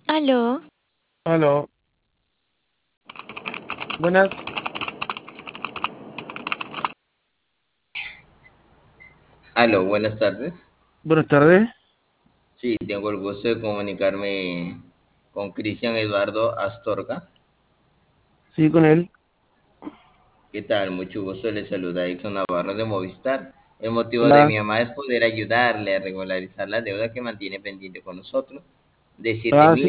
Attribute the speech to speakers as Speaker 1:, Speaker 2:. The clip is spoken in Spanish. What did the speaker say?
Speaker 1: Aló,
Speaker 2: Aló, buenas,
Speaker 3: Aló, buenas tardes.
Speaker 2: buenas tardes.
Speaker 3: Sí, tengo el gusto de comunicarme con Cristian Eduardo Astorga.
Speaker 2: Sí, con él.
Speaker 3: ¿Qué tal? Mucho gusto, le saluda Exxon Navarro de Movistar. El motivo de
Speaker 2: Hola.
Speaker 3: mi llamada es poder ayudarle a regularizar la deuda que mantiene pendiente con nosotros de siete
Speaker 2: Ah, sí,
Speaker 3: mil